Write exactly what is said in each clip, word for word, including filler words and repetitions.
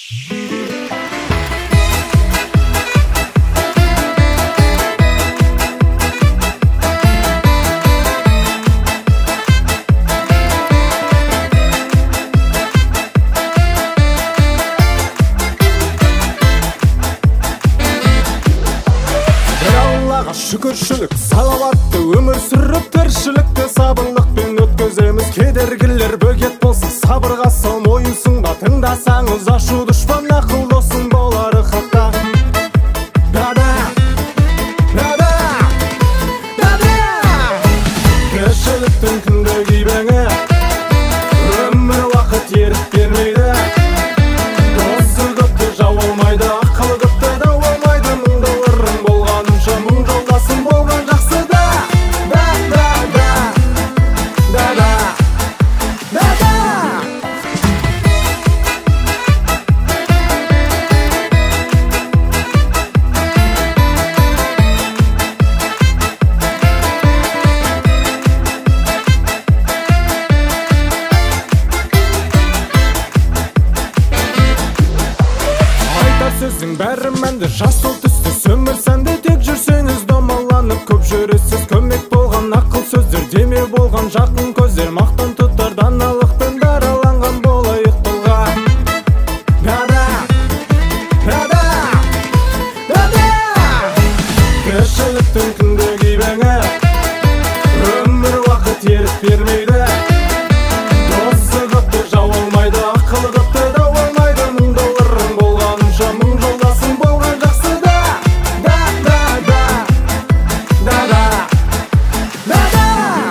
Шүкіршілік салауатты өмір сүріп тіршілікті сабырлықпен өткіземіз. Кедергілер бөгет болсын, сабырға сал мойынсың ба, тыңдасаңыз ашу дұшпан ақыл досың болары хақта. Дада, дада, дада, тіршіліктің күнді күйбеңі өмір уақыт еріп бермейді. Досы көпті жау олмайды, ақылы көпті дау болмайды. Мұңдалырың болғанынша мұң жолдасың болған жақсы да. Да, да, да, да, да, да, да. Сөздің бәрі мәнді, жас ол түсті сөмір сәнді. Тек жүрсеңіз домаланып көп жүресіз. Көмек болған ақыл сөздер, деме болған жақын көздер. Мақтан тұтар даналықпен дараланған болайық тұлға. Дада, дада, дада, тіршіліктің күнді күйбеңі өмір уақыт еріп бермейді. Досы көпті жау олмайды, ақылы көпті дау болмайды. Мұңдалырың болғанынша мұң жолдасың болған жақсы да. Да, да, да, да, да, да, да.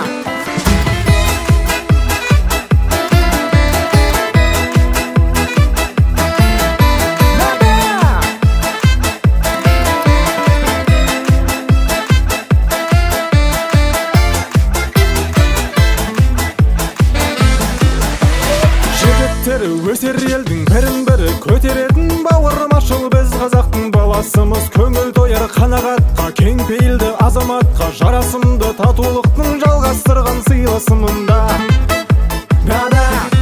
Жігіттері өсер елдің бірін бірі көтеретін. Бауырмашыл біз қазақтың баласымыз. Көңіл тойар қанағатқа, кең пейілді азаматқа. Жарасымды татулықтың жалғастырған сыйласымында. Дада,